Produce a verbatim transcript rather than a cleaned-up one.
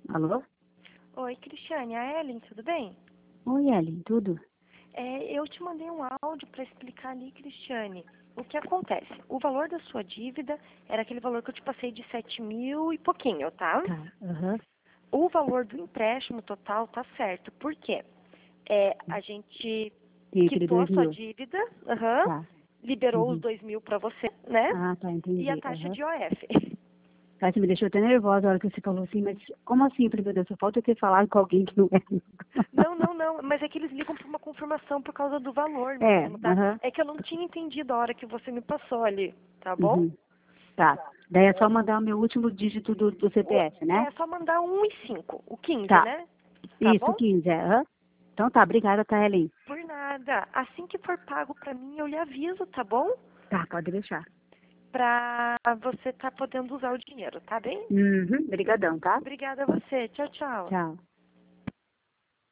Alô? Oi, Cristiane, a Ellen, tudo bem? Oi, Ellen, tudo? É, eu te mandei um áudio para explicar ali, Cristiane, o que acontece. O valor da sua dívida era aquele valor que eu te passei de sete mil e pouquinho, tá? Tá, aham. O valor do empréstimo total tá certo. Por quê? É, a gente Tem aquele quitou a dois sua mil. dívida, aham, Tá. liberou os Uhum. dois mil para você, né? Ah, tá, E a entendi. taxa Aham. de O F. Tá, você me deixou até nervosa a hora que você falou assim, mas como assim? Eu falei, meu Deus, só falta eu ter falado com alguém que não é. Não, não, não, mas é que eles ligam para uma confirmação por causa do valor É, mesmo, tá? aham. É que eu não tinha entendido a hora que você me passou ali, tá bom? Uhum. Tá. Daí é só mandar o meu último dígito do, do O- C P F, né? É só mandar um e cinco, o quinze, Tá. né? Tá Isso, bom? quinze, é. Aham. Então tá, obrigada, tá, Ellen? Por nada. Assim que for pago pra mim, eu lhe aviso, tá bom? Tá, pode deixar. Pra você tá podendo usar o dinheiro, tá bem? Uhum. Obrigadão, tá? Obrigada a você. Tchau, tchau. Tchau.